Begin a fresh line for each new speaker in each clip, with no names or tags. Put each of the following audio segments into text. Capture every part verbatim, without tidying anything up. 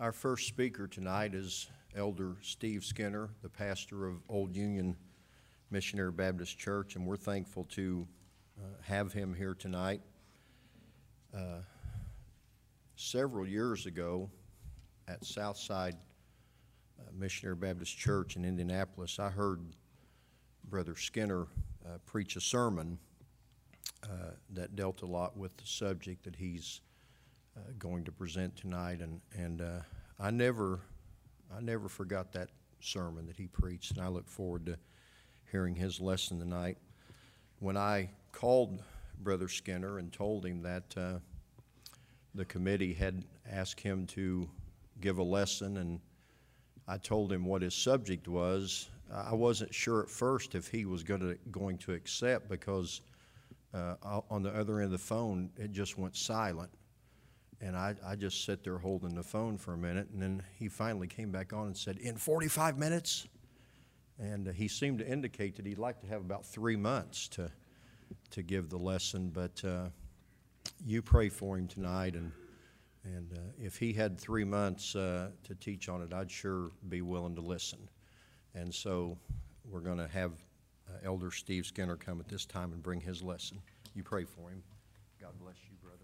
Our first speaker tonight is Elder Steve Skinner, the pastor of Old Union Missionary Baptist Church, and we're thankful to uh, have him here tonight. Uh, several years ago at Southside uh, Missionary Baptist Church in Indianapolis, I heard Brother Skinner uh, preach a sermon uh, that dealt a lot with the subject that he's uh, going to present tonight, and and uh, I never I never forgot that sermon that he preached, and I look forward to hearing his lesson tonight. When I called Brother Skinner and told him that uh, the committee had asked him to give a lesson, and I told him what his subject was, I wasn't sure at first if he was going to, going to accept, because uh, on the other end of the phone, it just went silent. And I, I just sat there holding the phone for a minute, and then he finally came back on and said, "In forty-five minutes?" And uh, he seemed to indicate that he'd like to have about three months to to give the lesson, but uh, you pray for him tonight, and and uh, if he had three months uh, to teach on it, I'd sure be willing to listen. And so we're going to have uh, Elder Steve Skinner come at this time and bring his lesson. You pray for him. God bless you, brother.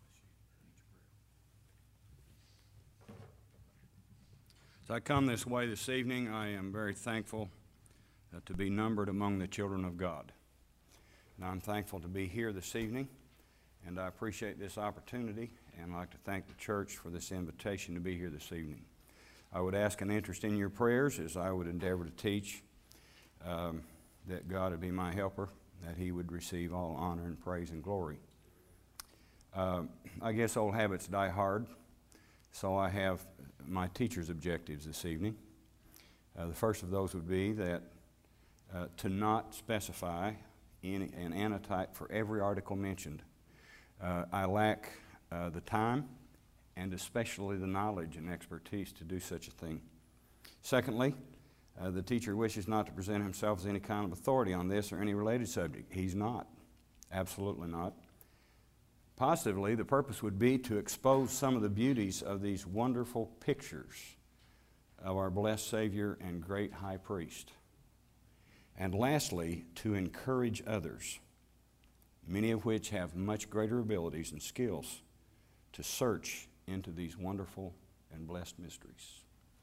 As I come this way this evening, I am very thankful uh, to be numbered among the children of God. And I'm thankful to be here this evening, and I appreciate this opportunity, and I'd like to thank the church for this invitation to be here this evening. I would ask an interest in your prayers as I would endeavor to teach, um, that God would be my helper, that He would receive all honor and praise and glory. Uh, I guess old habits die hard, so I have my teacher's objectives this evening. Uh, the first of those would be that uh, to not specify any, an annotype for every article mentioned. Uh, I lack uh, the time and especially the knowledge and expertise to do such a thing. Secondly, uh, the teacher wishes not to present himself as any kind of authority on this or any related subject. He's not. Absolutely not. Positively, the purpose would be to expose some of the beauties of these wonderful pictures of our blessed Savior and great High Priest. And lastly, to encourage others, many of which have much greater abilities and skills, to search into these wonderful and blessed mysteries.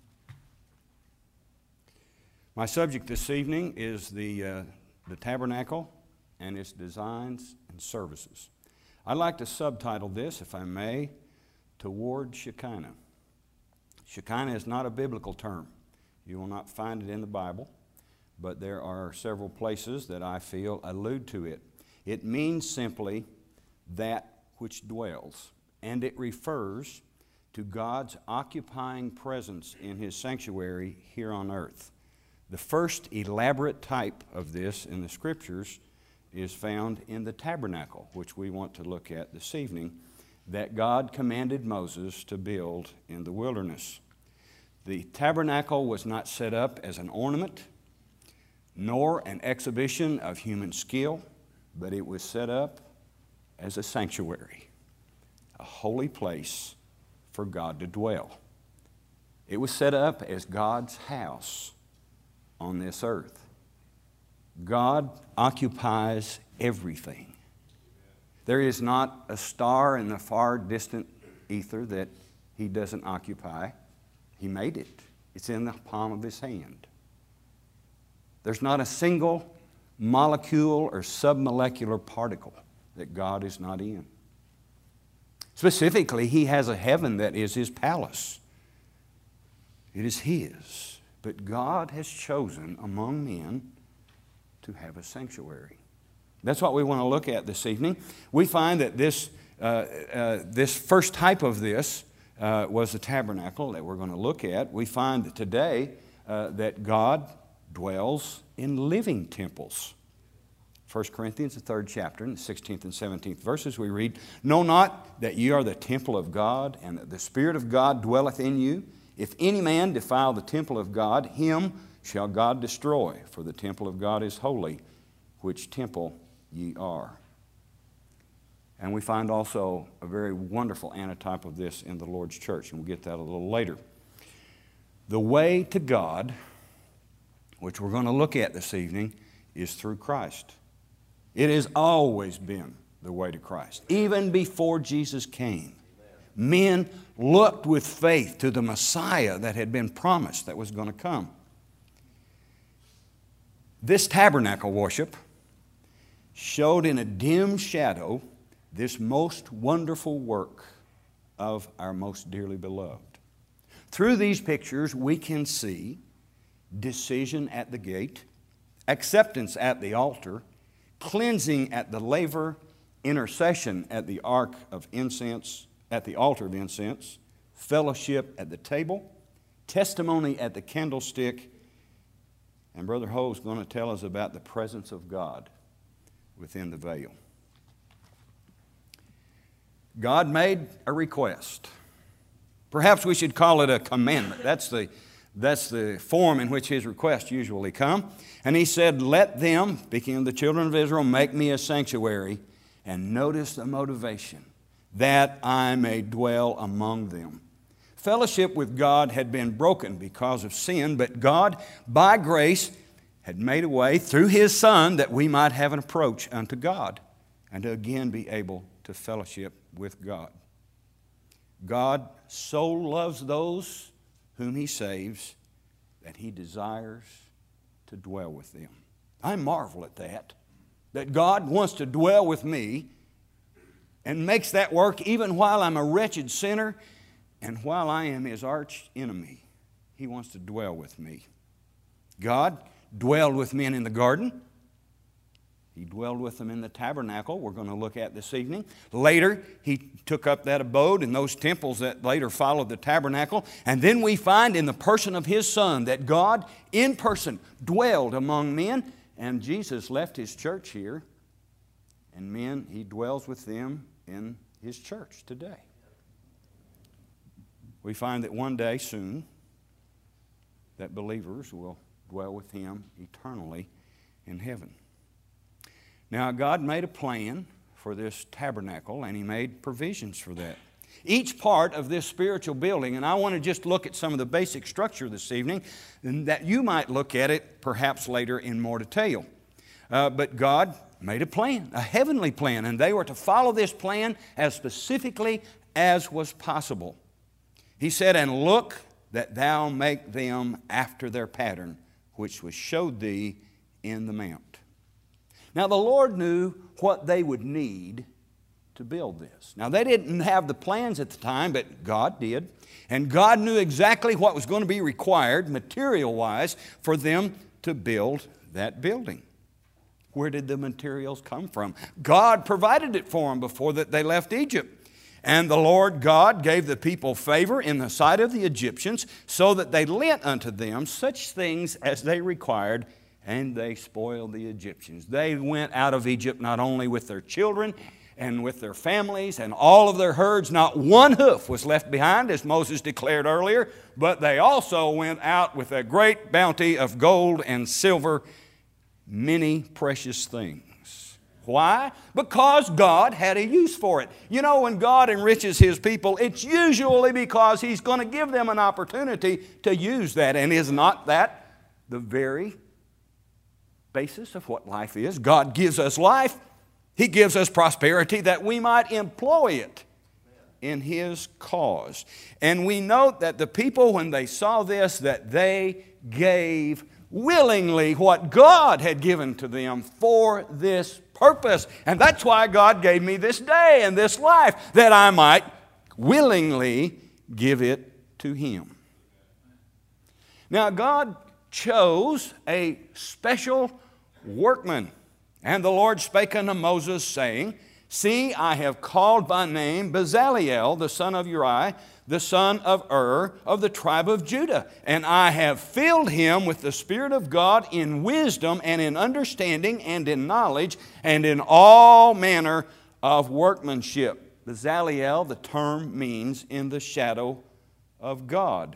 My subject this evening is the, uh, the tabernacle and its designs and services. I'd like to subtitle this, if I may, Toward Shekinah. Shekinah is not a biblical term. You will not find it in the Bible, but there are several places that I feel allude to it. It means simply that which dwells, and it refers to God's occupying presence in His sanctuary here on earth. The first elaborate type of this in the Scriptures is found in the tabernacle, which we want to look at this evening, that God commanded Moses to build in the wilderness. The tabernacle was not set up as an ornament, nor an exhibition of human skill, but it was set up as a sanctuary, a holy place for God to dwell. It was set up as God's house on this earth. God occupies everything. There is not a star in the far distant ether that He doesn't occupy. He made it. It's in the palm of His hand. There's not a single molecule or submolecular particle that God is not in. Specifically, He has a heaven that is His palace. It is His. But God has chosen among men to have a sanctuary. That's what we want to look at this evening. We find that this, uh, uh, this first type of this uh, was the tabernacle that we're going to look at. We find that today uh, that God dwells in living temples. First Corinthians, the third chapter, in the sixteenth and seventeenth verses, we read, "Know not that ye are the temple of God, and that the Spirit of God dwelleth in you? If any man defile the temple of God, him shall God destroy, for the temple of God is holy, which temple ye are." And we find also a very wonderful antitype of this in the Lord's church, and we'll get that a little later. The way to God, which we're going to look at this evening, is through Christ. It has always been the way to Christ. Even before Jesus came, men looked with faith to the Messiah that had been promised that was going to come. This tabernacle worship showed in a dim shadow this most wonderful work of our most dearly beloved. Through these pictures, we can see decision at the gate, acceptance at the altar, cleansing at the laver, intercession at the ark of incense, at the altar of incense, fellowship at the table, testimony at the candlestick, and Brother Ho is going to tell us about the presence of God within the veil. God made a request. Perhaps we should call it a commandment. That's the, that's the form in which His requests usually come. And He said, let them, speaking of the children of Israel, make me a sanctuary. And notice the motivation, that I may dwell among them. Fellowship with God had been broken because of sin, but God, by grace, had made a way through His Son that we might have an approach unto God and to again be able to fellowship with God. God so loves those whom He saves that He desires to dwell with them. I marvel at that, that God wants to dwell with me and makes that work even while I'm a wretched sinner and while I am His arch enemy. He wants to dwell with me. God dwelled with men in the garden. He dwelled with them in the tabernacle we're going to look at this evening. Later, He took up that abode in those temples that later followed the tabernacle. And then we find in the person of His Son that God in person dwelled among men. And Jesus left His church here. And men, He dwells with them in His church today. We find that one day soon that believers will dwell with Him eternally in heaven. Now, God made a plan for this tabernacle, and He made provisions for that. Each part of this spiritual building, and I want to just look at some of the basic structure this evening, and that you might look at it perhaps later in more detail. Uh, but God made a plan, a heavenly plan, and they were to follow this plan as specifically as was possible. He said, and look that thou make them after their pattern, which was showed thee in the mount. Now, the Lord knew what they would need to build this. Now, they didn't have the plans at the time, but God did. And God knew exactly what was going to be required, material-wise, for them to build that building. Where did the materials come from? God provided it for them before that they left Egypt. And the Lord God gave the people favor in the sight of the Egyptians, so that they lent unto them such things as they required, and they spoiled the Egyptians. They went out of Egypt not only with their children and with their families and all of their herds. Not one hoof was left behind, as Moses declared earlier, but they also went out with a great bounty of gold and silver, many precious things. Why? Because God had a use for it. You know, when God enriches His people, it's usually because He's going to give them an opportunity to use that. And is not that the very basis of what life is? God gives us life. He gives us prosperity that we might employ it in His cause. And we note that the people, when they saw this, that they gave willingly what God had given to them for this purpose. And that's why God gave me this day and this life, that I might willingly give it to Him. Now, God chose a special workman. And the Lord spake unto Moses, saying, See, I have called by name Bezaleel, the son of Uri, the son of Ur, of the tribe of Judah. And I have filled him with the Spirit of God in wisdom and in understanding and in knowledge and in all manner of workmanship. Bezaleel, the term means in the shadow of God.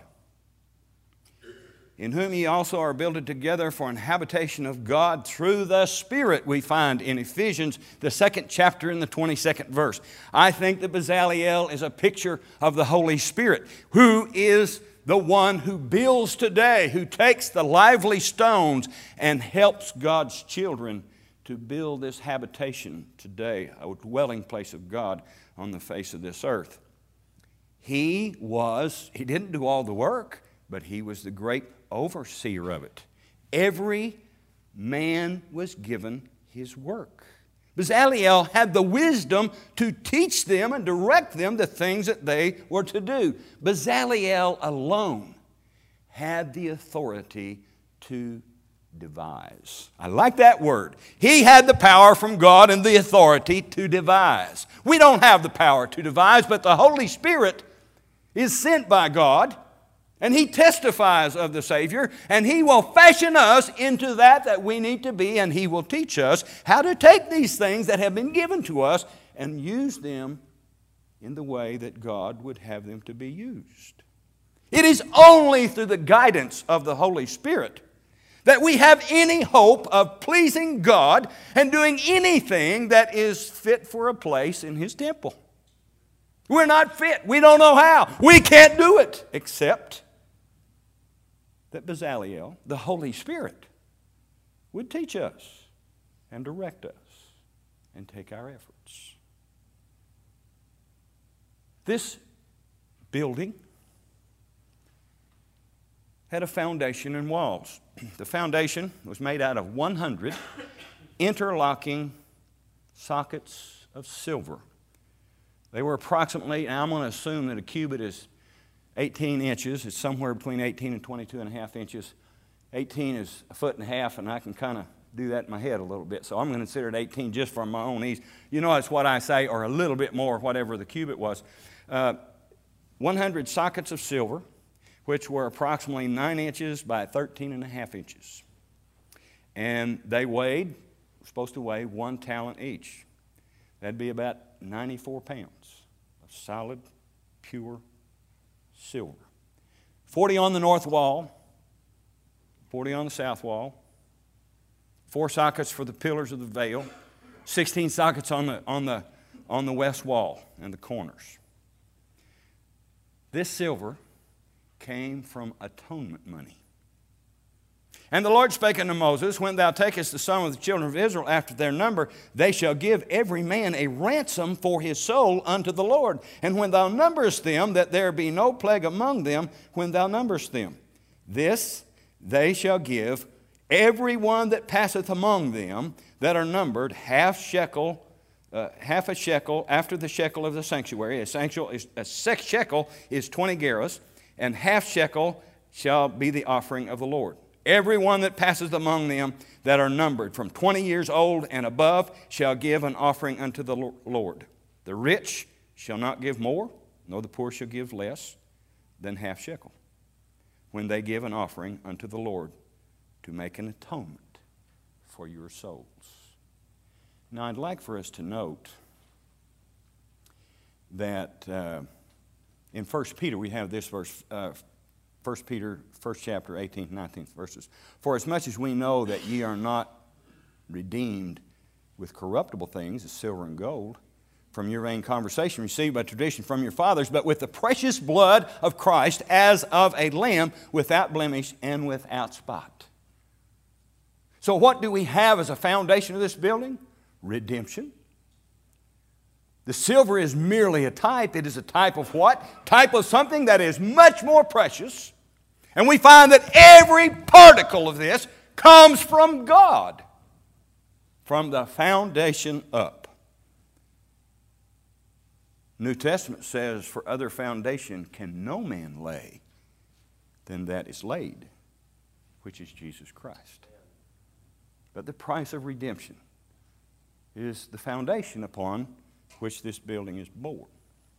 In whom ye also are builded together for an habitation of God through the Spirit, we find in Ephesians, the second chapter in the twenty-second verse. I think that Bezaleel is a picture of the Holy Spirit, who is the one who builds today, who takes the lively stones and helps God's children to build this habitation today, a dwelling place of God on the face of this earth. He was, he didn't do all the work, but he was the great overseer of it. Every man was given his work. Bezaleel had the wisdom to teach them and direct them the things that they were to do. Bezaleel alone had the authority to devise. I like that word. He had the power from God and the authority to devise. We don't have the power to devise, but the Holy Spirit is sent by God, and He testifies of the Savior, and He will fashion us into that that we need to be, and He will teach us how to take these things that have been given to us and use them in the way that God would have them to be used. It is only through the guidance of the Holy Spirit that we have any hope of pleasing God and doing anything that is fit for a place in His temple. We're not fit. We don't know how. We can't do it, except that Bezaleel, the Holy Spirit, would teach us and direct us and take our efforts. This building had a foundation and walls. The foundation was made out of one hundred interlocking sockets of silver. They were approximately, and I'm going to assume that a cubit is eighteen inches. It's somewhere between eighteen and twenty-two and a half inches. eighteen is a foot and a half, and I can kind of do that in my head a little bit. So I'm going to consider it eighteen just for my own ease. You know, it's what I say, or a little bit more, whatever the cubit was. Uh, one hundred sockets of silver, which were approximately nine inches by thirteen and a half inches. And they weighed, were supposed to weigh one talent each. That'd be about ninety-four pounds of solid, pure silver. forty on the north wall, forty on the south wall, four sockets for the pillars of the veil, sixteen sockets on the, on the, on the west wall and the corners. This silver came from atonement money. And the Lord spake unto Moses, when thou takest the sum of the children of Israel after their number, they shall give every man a ransom for his soul unto the Lord. And when thou numberest them, that there be no plague among them when thou numberest them. This they shall give every one that passeth among them that are numbered half shekel, uh, half a shekel after the shekel of the sanctuary. A, sanctuary is, a six shekel is twenty gerahs, and half shekel shall be the offering of the Lord. Every one that passeth among them that are numbered from twenty years old and above shall give an offering unto the Lord. The rich shall not give more, nor the poor shall give less than half shekel, when they give an offering unto the Lord to make an atonement for your souls. Now, I'd like for us to note that uh, in First Peter we have this verse, uh, First Peter, first chapter, eighteenth, nineteenth verses. For as much as we know that ye are not redeemed with corruptible things, as silver and gold, from your vain conversation received by tradition from your fathers, but with the precious blood of Christ, as of a lamb, without blemish and without spot. So what do we have as a foundation of this building? Redemption. The silver is merely a type. It is a type of what? Type of something that is much more precious. And we find that every particle of this comes from God, from the foundation up. New Testament says, for other foundation can no man lay than that is laid, which is Jesus Christ. But the price of redemption is the foundation upon which this building is born.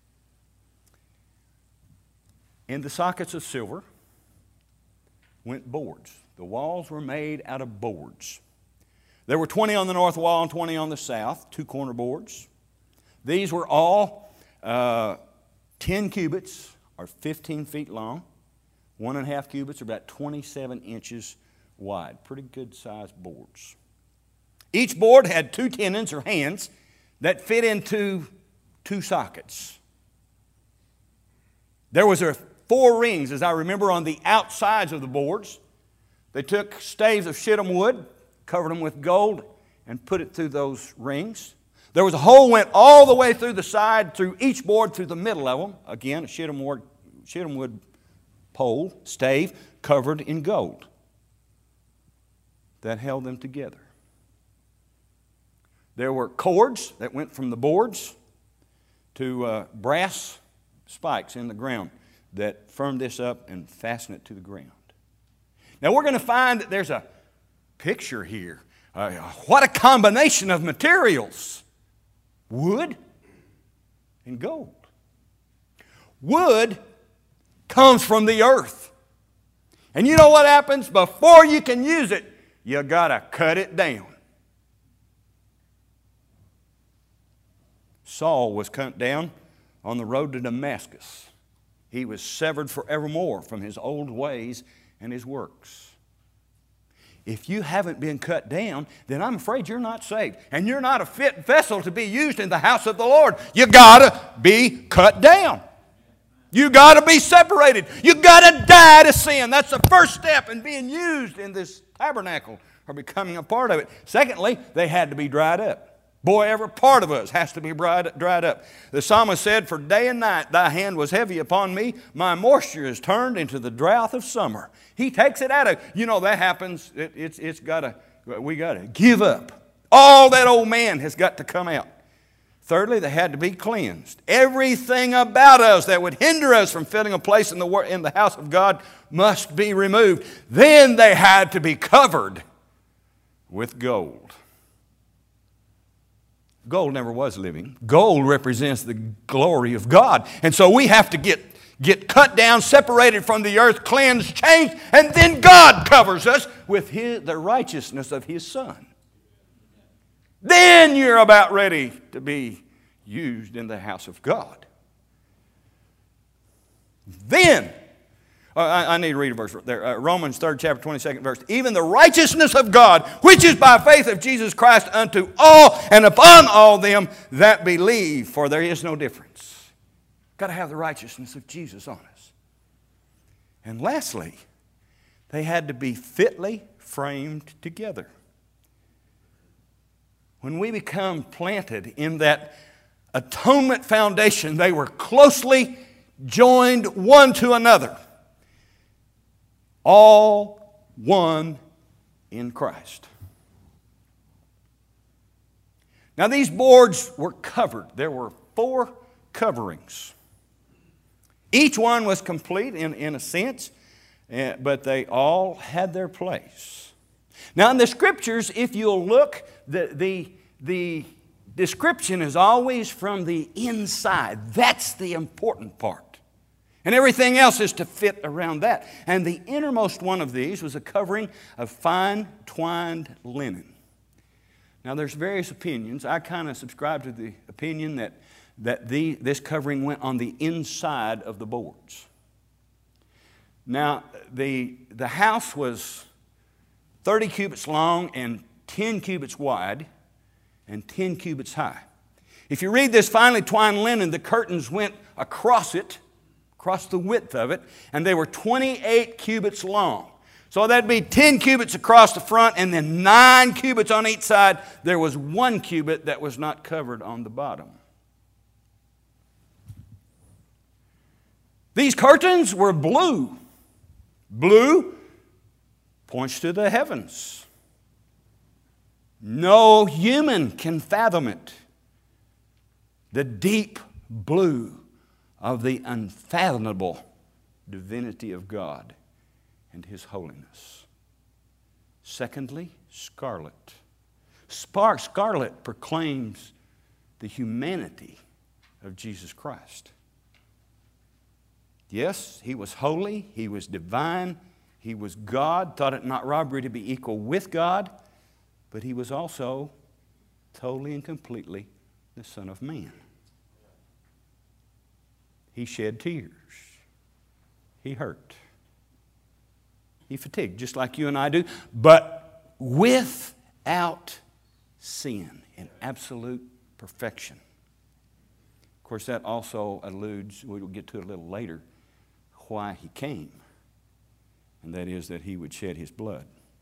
In the sockets of silver went boards. The walls were made out of boards. There were twenty on the north wall and twenty on the south, two corner boards. These were all uh, ten cubits, or fifteen feet long. One and a half cubits, or about twenty-seven inches wide. Pretty good sized boards. Each board had two tenons or hands that fit into two sockets. There was a four rings, as I remember, on the outsides of the boards. They took staves of shittim wood, covered them with gold, and put it through those rings. There was a hole went all the way through the side, through each board, through the middle of them. Again, a shittim wood, shittim wood pole, stave, covered in gold. That held them together. There were cords that went from the boards to uh, brass spikes in the ground that firmed this up and fastened it to the ground. Now we're going to find that there's a picture here. Uh, what a combination of materials. Wood and gold. Wood comes from the earth. And you know what happens? Before you can use it, you got to cut it down. Saul was cut down on the road to Damascus. He was severed forevermore from his old ways and his works. If you haven't been cut down, then I'm afraid you're not saved. And you're not a fit vessel to be used in the house of the Lord. You got to be cut down. You got to be separated. You got to die to sin. That's the first step in being used in this tabernacle or becoming a part of it. Secondly, they had to be dried up. Boy, every part of us has to be dried, dried up. The psalmist said, "For day and night thy hand was heavy upon me. My moisture is turned into the drought of summer." He takes it out of, you know, that happens. It, it's it's got to, we got to give up. All that old man has got to come out. Thirdly, they had to be cleansed. Everything about us that would hinder us from filling a place in the, in the house of God must be removed. Then they had to be covered with gold. Gold never was living. Gold represents the glory of God. And so we have to get, get cut down, separated from the earth, cleansed, changed, and then God covers us with his, the righteousness of His Son. Then you're about ready to be used in the house of God. Then, uh, I, I need to read a verse there. Uh, Romans third chapter, twenty-second verse. Even the righteousness of God, which is by faith of Jesus Christ unto all and upon all them that believe, for there is no difference. Got to have the righteousness of Jesus on us. And lastly, they had to be fitly framed together. When we become planted in that atonement foundation, they were closely joined one to another. All one in Christ. Now these boards were covered. There were four coverings. Each one was complete in, in a sense, but they all had their place. Now in the Scriptures, if you'll look, the, the, the description is always from the inside. That's the important part. And everything else is to fit around that. And the innermost one of these was a covering of fine twined linen. Now there's various opinions. I kind of subscribe to the opinion that, that the, this covering went on the inside of the boards. Now the, the house was thirty cubits long and ten cubits wide and ten cubits high. If you read this finely twined linen, the curtains went across it, across the width of it, and they were twenty-eight cubits long. So that'd be ten cubits across the front and then nine cubits on each side. There was one cubit that was not covered on the bottom. These curtains were blue. Blue points to the heavens. No human can fathom it. The deep blue of the unfathomable divinity of God and His holiness. Secondly, scarlet. Spark scarlet proclaims the humanity of Jesus Christ. Yes, He was holy, He was divine, He was God, thought it not robbery to be equal with God, but He was also totally and completely the Son of Man. He shed tears. He hurt. He fatigued, just like you and I do, but without sin, in absolute perfection. Of course, that also alludes, we'll get to it a little later, why he came, and that is that he would shed his blood.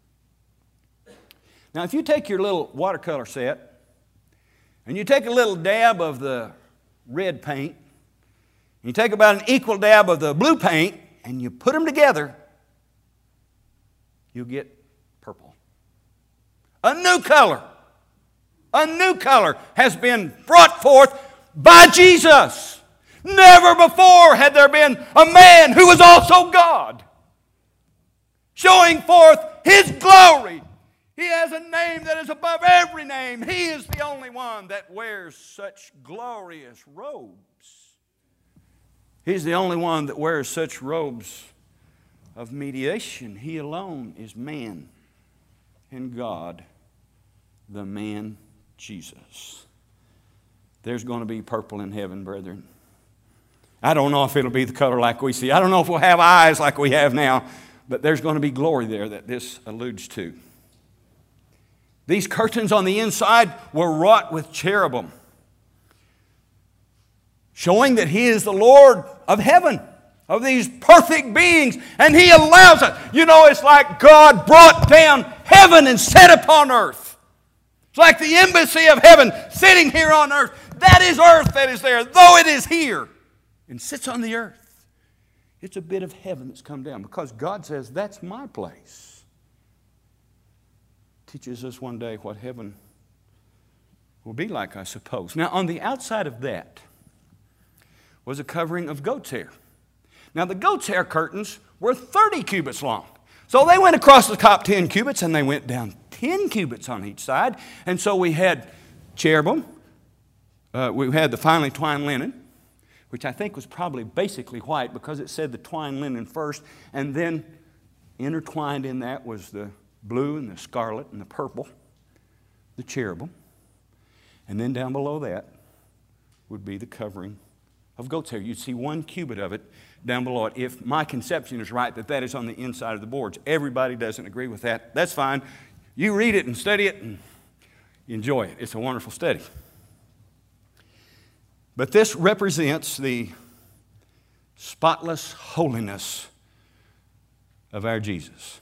Now, if you take your little watercolor set and you take a little dab of the red paint, and you take about an equal dab of the blue paint, and you put them together, you'll get purple. A new color, a new color has been brought forth by Jesus. Never before had there been a man who was also God, showing forth His glory. He has a name that is above every name. He is the only one that wears such glorious robes. He's the only one that wears such robes of mediation. He alone is man and God, the man Jesus. There's going to be purple in heaven, brethren. I don't know if it'll be the color like we see. I don't know if we'll have eyes like we have now, but there's going to be glory there that this alludes to. These curtains on the inside were wrought with cherubim, showing that He is the Lord of heaven, of these perfect beings, and He allows it. You know, it's like God brought down heaven and set upon earth. It's like the embassy of heaven sitting here on earth. That is earth that is there, though it is here and sits on the earth. It's a bit of heaven that's come down because God says, that's my place. Teaches us one day what heaven will be like, I suppose. Now, on the outside of that was a covering of goat's hair. Now, the goat's hair curtains were thirty cubits long. So they went across the top ten cubits, and they went down ten cubits on each side. And so we had cherubim. Uh, we had the finely twined linen, which I think was probably basically white because it said the twined linen first, and then intertwined in that was the blue and the scarlet and the purple, the cherubim. And then down below that would be the covering of goat's hair. You'd see one cubit of it down below it. If my conception is right, that that is on the inside of the boards. Everybody doesn't agree with that. That's fine. You read it and study it and enjoy it. It's a wonderful study. But this represents the spotless holiness of our Jesus.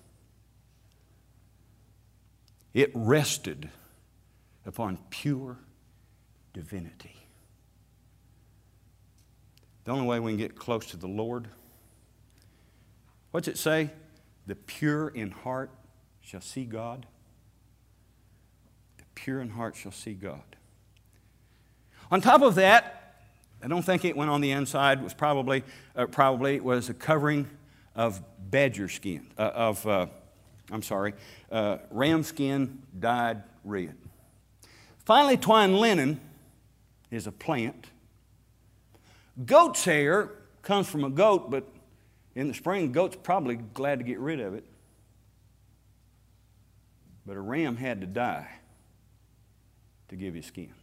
It rested upon pure divinity. The only way we can get close to the Lord, what's it say? The pure in heart shall see God. The pure in heart shall see God. On top of that, I don't think it went on the inside. It was probably, uh, probably it was a covering of badger skin, uh, of, uh, I'm sorry, uh, ram skin dyed red. Finely twined linen is a plant. Goat's hair comes from a goat, but in the spring, goat's probably glad to get rid of it. But a ram had to die to give you skin.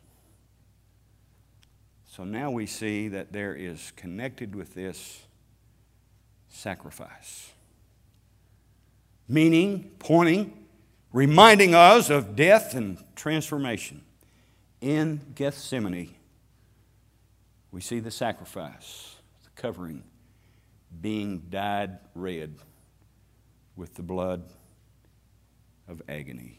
So now we see that there is connected with this sacrifice. Meaning, pointing, reminding us of death and transformation. In Gethsemane, we see the sacrifice, the covering, being dyed red with the blood of agony.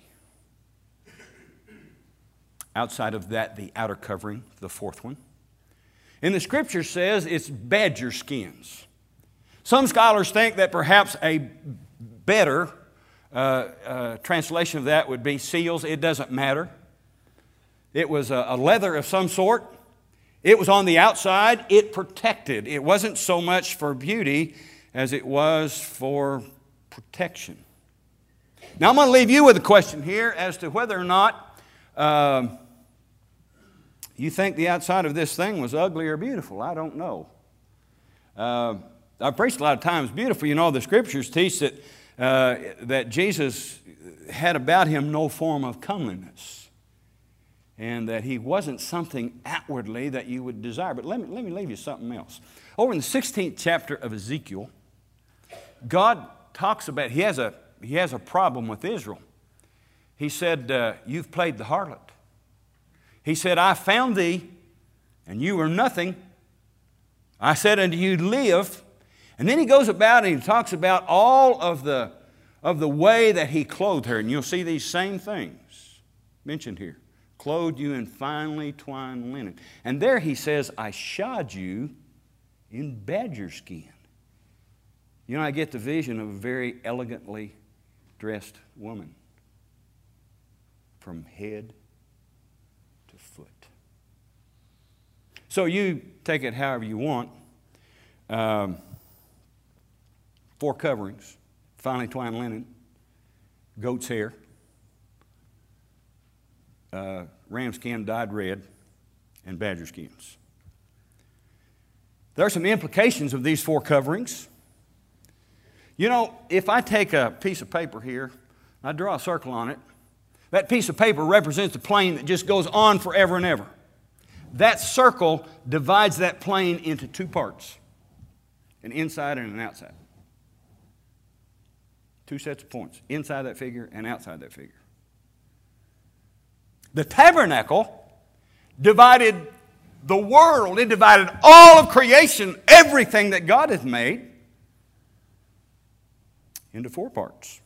Outside of that, the outer covering, the fourth one. And the Scripture says it's badger skins. Some scholars think that perhaps a better uh, uh, translation of that would be seals. It doesn't matter. It was a, a leather of some sort. It was on the outside. It protected. It wasn't so much for beauty as it was for protection. Now I'm going to leave you with a question here as to whether or not um, you think the outside of this thing was ugly or beautiful. I don't know. Uh, I've preached a lot of times beautiful. You know, the Scriptures teach that, uh, that Jesus had about Him no form of comeliness, and that He wasn't something outwardly that you would desire. But let me, let me leave you something else. Over in the sixteenth chapter of Ezekiel, God talks about, He has a, he has a problem with Israel. He said, uh, you've played the harlot. He said, I found thee, and you were nothing. I said unto you, live, And then he goes about and he talks about all of the, of the way that he clothed her. And you'll see these same things mentioned here. Clothed you in finely twined linen. And there he says, I shod you in badger skin. You know, I get the vision of a very elegantly dressed woman from head to foot. So you take it however you want. Um, four coverings, finely twined linen, goat's hair, uh, ram skin dyed red, and badger skins. There are some implications of these four coverings. You know, if I take a piece of paper here, I draw a circle on it, that piece of paper represents a plane that just goes on forever and ever. That circle divides that plane into two parts, an inside and an outside. Two sets of points, inside that figure and outside that figure. The tabernacle divided the world. It divided all of creation, everything that God has made, into four parts.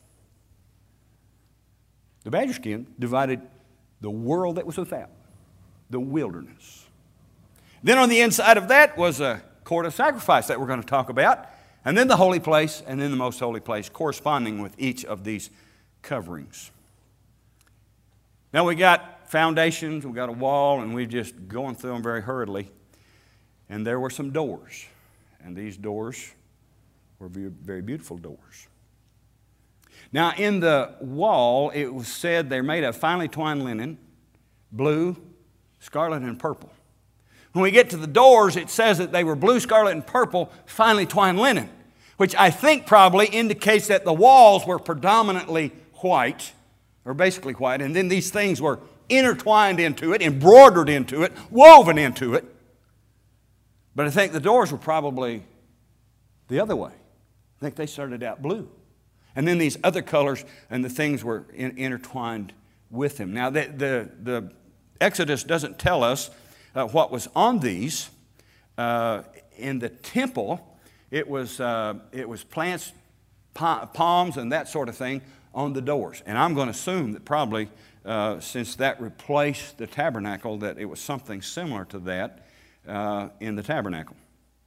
The badger skin divided the world that was without, the wilderness. Then on the inside of that was a court of sacrifice that we're going to talk about, and then the holy place, and then the most holy place, corresponding with each of these coverings. Now we got foundations, we got a wall, and we're just going through them very hurriedly. And there were some doors, and these doors were very beautiful doors. Now in the wall, it was said they're made of finely twined linen, blue, scarlet, and purple. When we get to the doors, it says that they were blue, scarlet, and purple, finely twined linen, which I think probably indicates that the walls were predominantly white, or basically white, and then these things were intertwined into it, embroidered into it, woven into it. But I think the doors were probably the other way. I think they started out blue. And then these other colors and the things were in, intertwined with them. Now, the, the, the Exodus doesn't tell us uh, what was on these. Uh, in the temple, it was, uh, it was plants, palms, and that sort of thing on the doors. And I'm going to assume that probably, uh, since that replaced the tabernacle, that it was something similar to that uh, in the tabernacle.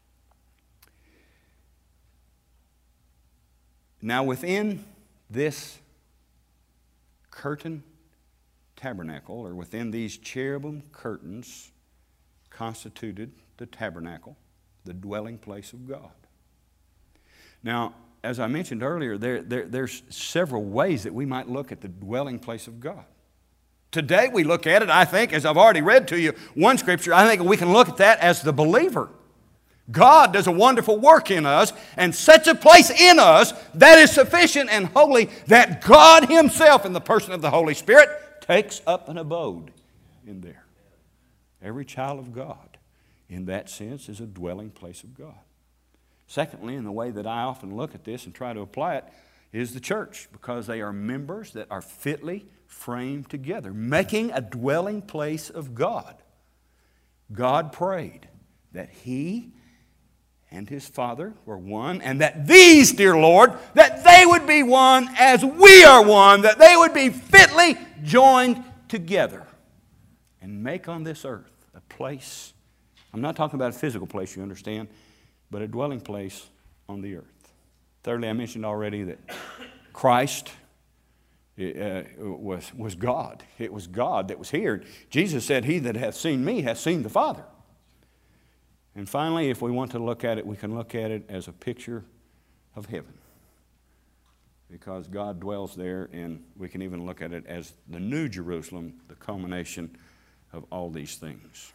Now within this curtain tabernacle, or within these cherubim curtains, constituted the tabernacle, the dwelling place of God. Now, as I mentioned earlier, there, there, there's several ways that we might look at the dwelling place of God. Today we look at it, I think, as I've already read to you one scripture, I think we can look at that as the believer. God does a wonderful work in us and sets a place in us that is sufficient and holy that God Himself, in the person of the Holy Spirit, takes up an abode in there. Every child of God, in that sense, is a dwelling place of God. Secondly, in the way that I often look at this and try to apply it, is the church, because they are members that are fitly framed together, making a dwelling place of God. God prayed that He and His Father were one, and that these, dear Lord, that they would be one as we are one, that they would be fitly joined together and make on this earth a place. I'm not talking about a physical place, you understand, but a dwelling place on the earth. Thirdly, I mentioned already that Christ uh, was, was God. It was God that was here. Jesus said, "He that hath seen me hath seen the Father." And finally, if we want to look at it, we can look at it as a picture of heaven, because God dwells there, and we can even look at it as the New Jerusalem, the culmination of all these things.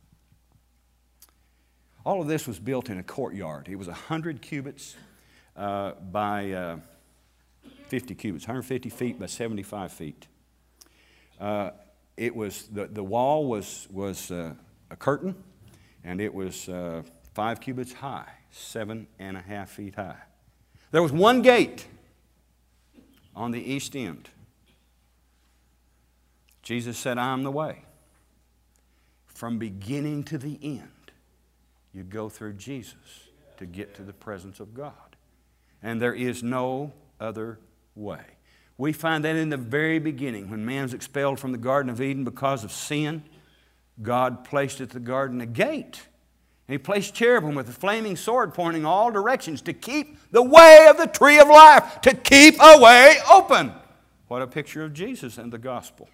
All of this was built in a courtyard. It was one hundred cubits uh, by uh, fifty cubits, one hundred fifty feet by seventy-five feet. Uh, it was, the, the wall was, was uh, a curtain, and it was uh, five cubits high, seven and a half feet high. There was one gate on the east end. Jesus said, "I am the way." From beginning to the end, you go through Jesus. to get to the presence of God. And there is no other way. We find that in the very beginning, when man was expelled from the Garden of Eden because of sin, God placed at the garden a gate. And He placed cherubim with a flaming sword pointing all directions to keep the way of the tree of life, to keep a way open. What a picture of Jesus and the gospel.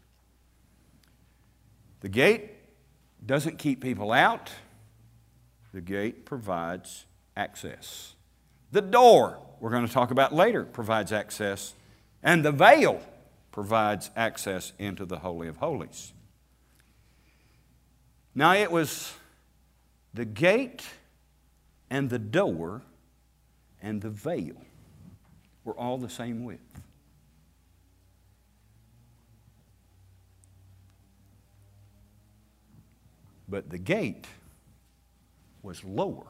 The gate doesn't keep people out. The gate provides access. The door, we're going to talk about later, provides access. And the veil provides access into the Holy of Holies. Now it was the gate and the door and the veil were all the same width. But the gate was lower,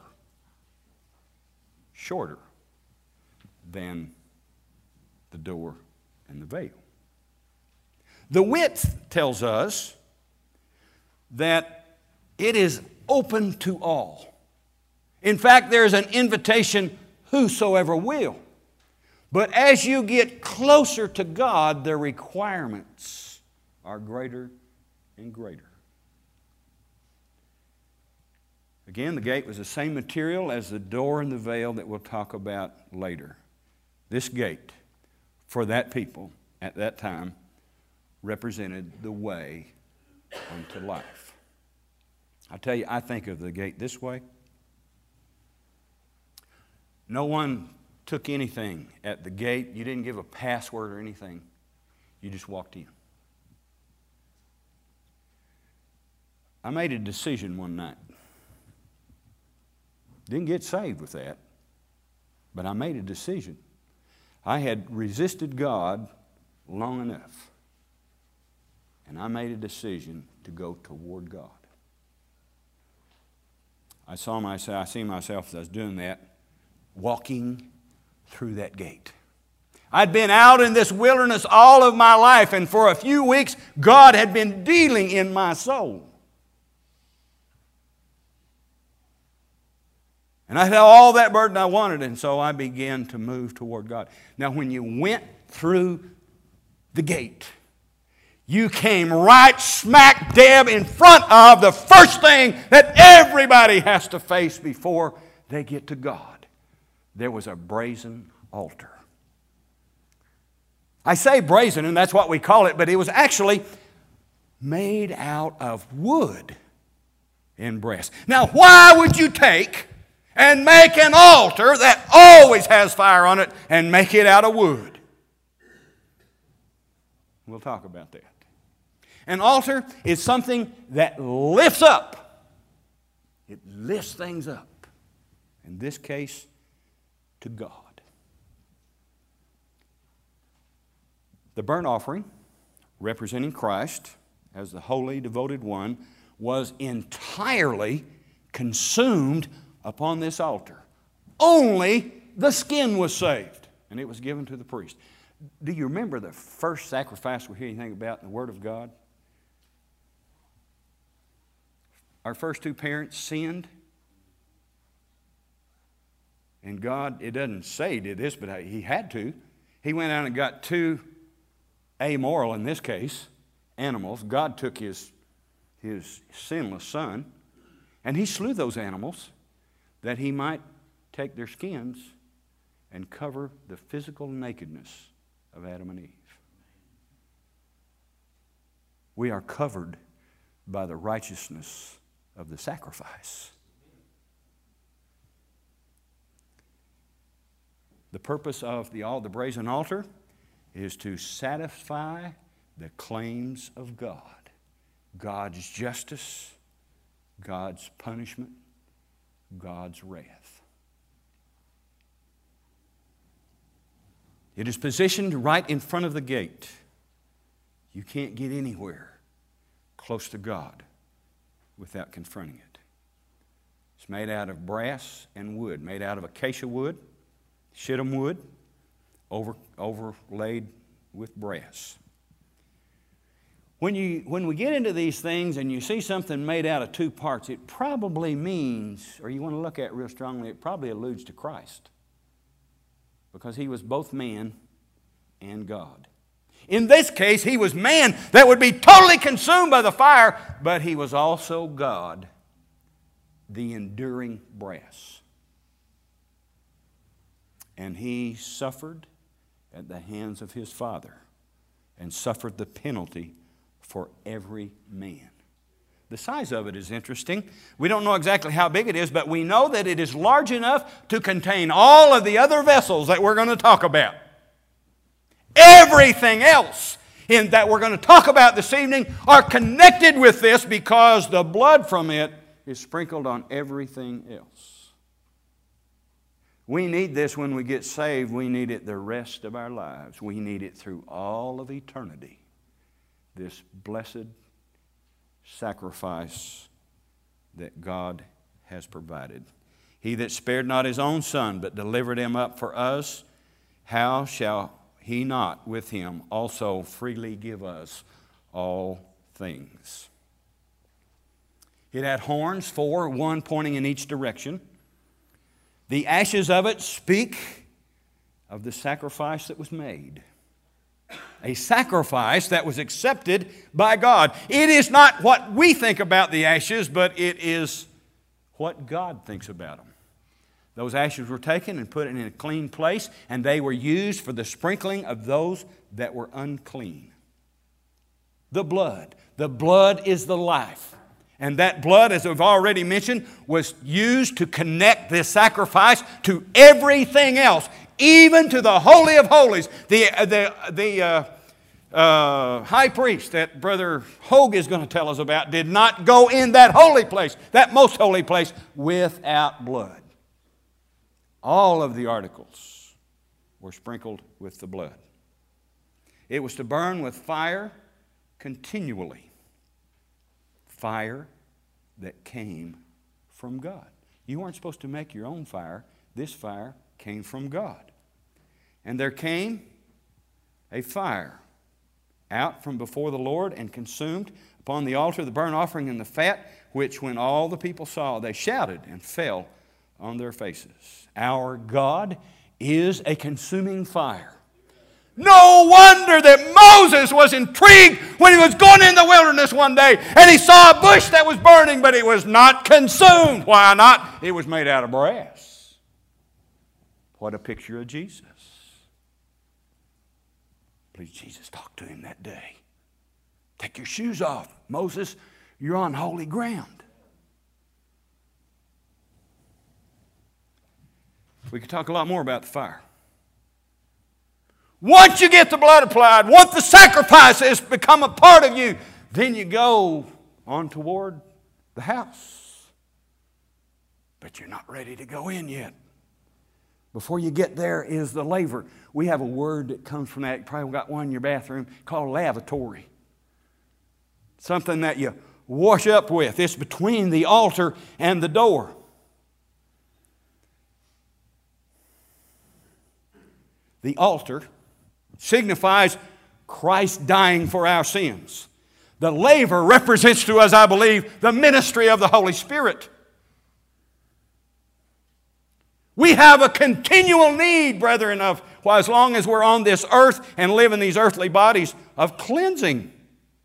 shorter than the door and the veil. The width tells us that it is open to all. In fact, there is an invitation, whosoever will. But as you get closer to God, the requirements are greater and greater. Again, the gate was the same material as the door and the veil that we'll talk about later. This gate, for that people at that time, represented the way unto life. I tell you, I think of the gate this way. No one took anything at the gate. You didn't give a password or anything. You just walked in. I made a decision one night. Didn't get saved with that, but I made a decision. I had resisted God long enough, and I made a decision to go toward God. I saw myself, I see myself as I was doing that, walking through that gate. I'd been out in this wilderness all of my life, and for a few weeks, God had been dealing in my soul. And I had all that burden I wanted, and so I began to move toward God. Now, when you went through the gate, you came right smack dab in front of the first thing that everybody has to face before they get to God. There was a brazen altar. I say brazen, and that's what we call it, but it was actually made out of wood in brass. Now, why would you take and make an altar that always has fire on it and make it out of wood? We'll talk about that. An altar is something that lifts up. It lifts things up. In this case, to God. The burnt offering, representing Christ as the holy, devoted one, was entirely consumed upon this altar. Only the skin was saved, and it was given to the priest. Do you remember the first sacrifice we hear anything about in the Word of God? Our first two parents sinned, and God, it doesn't say He did this, but He had to. He went out and got two amoral, in this case, animals. God took His, his sinless Son, and He slew those animals that He might take their skins and cover the physical nakedness of Adam and Eve. We are covered by the righteousness of the sacrifice. The purpose of the, the brazen altar is to satisfy the claims of God. God's justice, God's punishment, God's wrath. It is positioned right in front of the gate. You can't get anywhere close to God without confronting it. It's made out of brass and wood, made out of acacia wood, shittim wood, over, overlaid with brass. When, you, when we get into these things and you see something made out of two parts, it probably means, or you want to look at it real strongly, it probably alludes to Christ. Because He was both man and God. In this case, He was man that would be totally consumed by the fire, but He was also God, the enduring brass. And He suffered at the hands of His Father and suffered the penalty for every man. The size of it is interesting. We don't know exactly how big it is, but we know that it is large enough to contain all of the other vessels that we're going to talk about. Everything else in that we're going to talk about this evening are connected with this because the blood from it is sprinkled on everything else. We need this when we get saved. We need it the rest of our lives. We need it through all of eternity. This blessed sacrifice that God has provided. He that spared not His own Son, but delivered Him up for us, how shall He not with Him also freely give us all things? It had horns, four, one pointing in each direction. The ashes of it speak of the sacrifice that was made. A sacrifice that was accepted by God. It is not what we think about the ashes, but it is what God thinks about them. Those ashes were taken and put in a clean place, and they were used for the sprinkling of those that were unclean. The blood. The blood is the life. And that blood, as I've already mentioned, was used to connect this sacrifice to everything else, even to the Holy of Holies. The, the, the uh, uh, high priest that Brother Hogue is going to tell us about did not go in that holy place, that most holy place, without blood. All of the articles were sprinkled with the blood. It was to burn with fire continually. Fire that came from God. You weren't supposed to make your own fire. This fire came from God. And there came a fire out from before the Lord and consumed upon the altar the burnt offering and the fat, which when all the people saw, they shouted and fell on their faces. Our God is a consuming fire. No wonder that Moses was intrigued when he was going in the wilderness one day and he saw a bush that was burning, but it was not consumed. Why not? It was made out of brass. What a picture of Jesus. Please, Jesus, talk to him that day. Take your shoes off. Moses, you're on holy ground. We could talk a lot more about the fire. Once you get the blood applied, once the sacrifice has become a part of you, then you go on toward the house. But you're not ready to go in yet. Before you get there is the laver. We have a word that comes from that. You probably got one in your bathroom called lavatory. Something that you wash up with. It's between the altar and the door. The altar signifies Christ dying for our sins. The laver represents to us, I believe, the ministry of the Holy Spirit. We have a continual need, brethren, of, well, as long as we're on this earth and live in these earthly bodies, of cleansing. You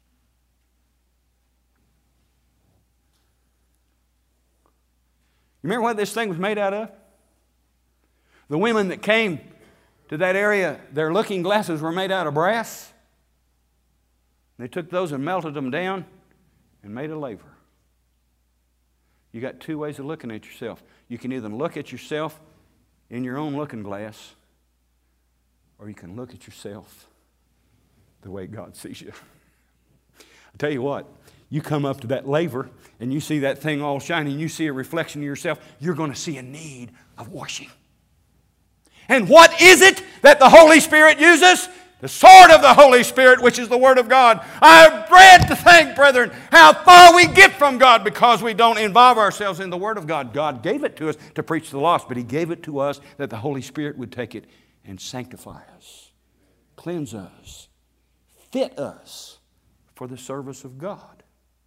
remember what this thing was made out of? The women that came to that area, their looking glasses were made out of brass. They took those and melted them down and made a laver. You got two ways of looking at yourself. You can either look at yourself in your own looking glass, or you can look at yourself the way God sees you. I'll tell you what, you come up to that laver and you see that thing all shiny and you see a reflection of yourself, you're going to see a need of washing. And what is it that the Holy Spirit uses? The sword of the Holy Spirit, which is the Word of God. I'm glad to think, brethren, how far we get from God because we don't involve ourselves in the Word of God. God gave it to us to preach to the lost, but He gave it to us that the Holy Spirit would take it and sanctify us, cleanse us, fit us for the service of God.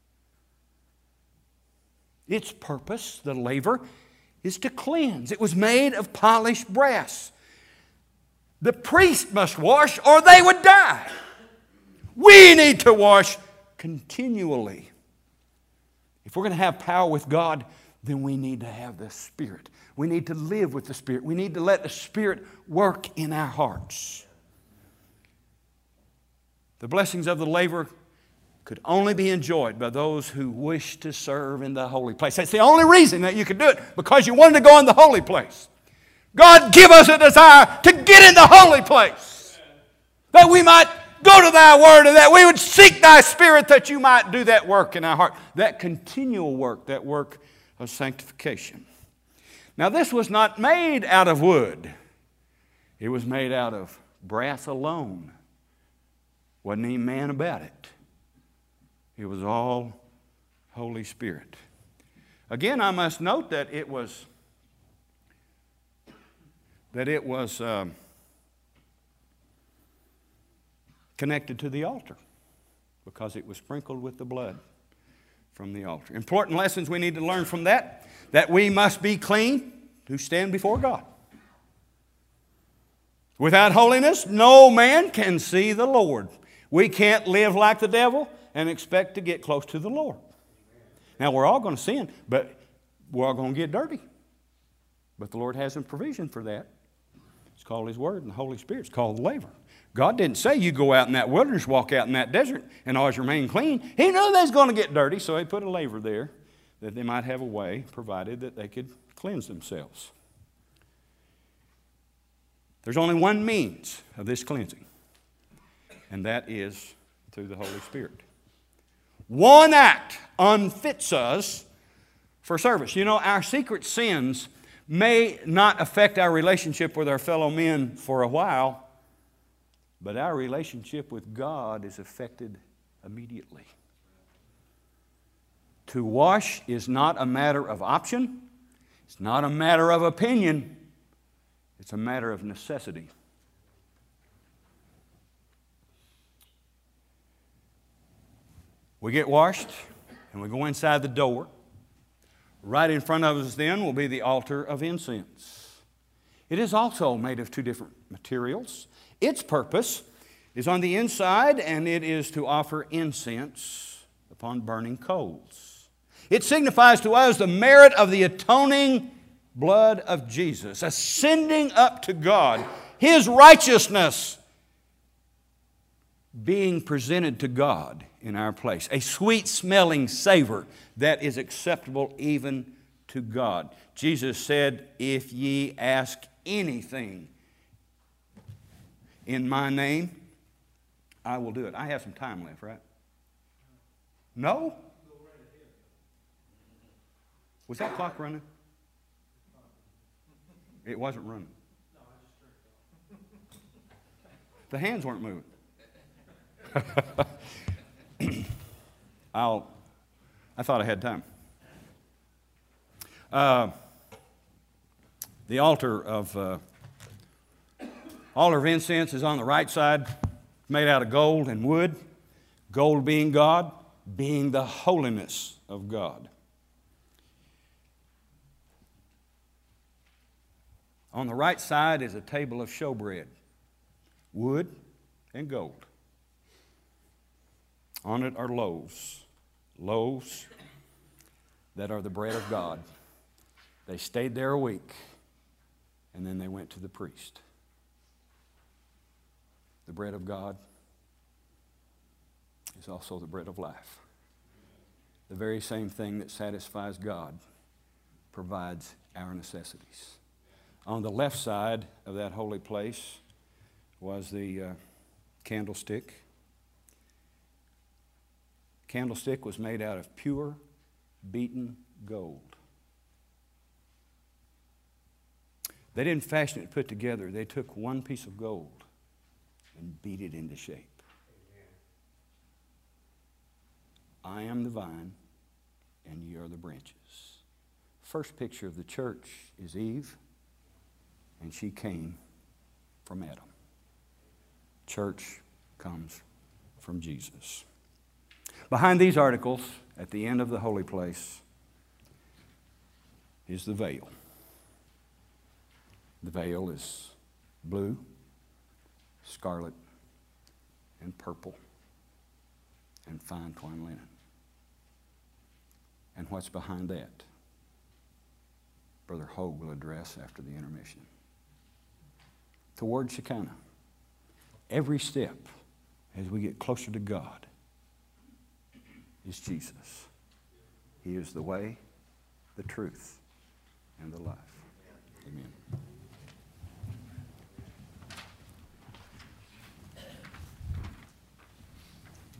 Its purpose, the laver, is to cleanse. It was made of polished brass. The priest must wash or they would die. We need to wash continually. If we're going to have power with God, then we need to have the Spirit. We need to live with the Spirit. We need to let the Spirit work in our hearts. The blessings of the laver could only be enjoyed by those who wish to serve in the holy place. That's the only reason that you could do it, because you wanted to go in the holy place. God, give us a desire to get in the holy place, that we might go to thy word, and that we would seek thy Spirit, that you might do that work in our heart, that continual work, that work of sanctification. Now, this was not made out of wood. It was made out of brass alone. Wasn't any man about it. It was all Holy Spirit. Again, I must note that it was that it was um, connected to the altar, because it was sprinkled with the blood from the altar. Important lessons we need to learn from that: that we must be clean to stand before God. Without holiness, no man can see the Lord. We can't live like the devil and expect to get close to the Lord. Now, we're all going to sin, but we're all going to get dirty. But the Lord has a provision for that. It's called His Word and the Holy Spirit. It's called the laver. God didn't say you go out in that wilderness, walk out in that desert, and always remain clean. He knew they was going to get dirty, so He put a laver there that they might have a way, provided that they could cleanse themselves. There's only one means of this cleansing, and that is through the Holy Spirit. One act unfits us for service. You know, our secret sins may not affect our relationship with our fellow men for a while, but our relationship with God is affected immediately. To wash is not a matter of option. It's not a matter of opinion. It's a matter of necessity. We get washed and we go inside the door. Right in front of us then will be the altar of incense. It is also made of two different materials. Its purpose is on the inside, and it is to offer incense upon burning coals. It signifies to us the merit of the atoning blood of Jesus, ascending up to God, His righteousness being presented to God in our place, a sweet-smelling savor that is acceptable even to God. Jesus said, if ye ask anything in my name, I will do it. I have some time left, right? No? Was that clock running? It wasn't running. The hands weren't moving. I'll, I thought I had time. Uh, the altar of uh, altar of incense is on the right side, made out of gold and wood. Gold being God, being the holiness of God. On the right side is a table of showbread, wood and gold. On it are loaves, loaves that are the bread of God. They stayed there a week, and then they went to the priest. The bread of God is also the bread of life. The very same thing that satisfies God provides our necessities. On the left side of that holy place was the uh, candlestick. Candlestick was made out of pure, beaten gold. They didn't fashion it and put it together. They took one piece of gold and beat it into shape. I am the vine, and ye are the branches. First picture of the church is Eve, and she came from Adam. Church comes from Jesus. Behind these articles, at the end of the holy place, is the veil. The veil is blue, scarlet, and purple, and fine twined linen. And what's behind that? Brother Hogue will address after the intermission. Toward Shekinah. Every step as we get closer to God is Jesus. He is the way, the truth, and the life. Amen.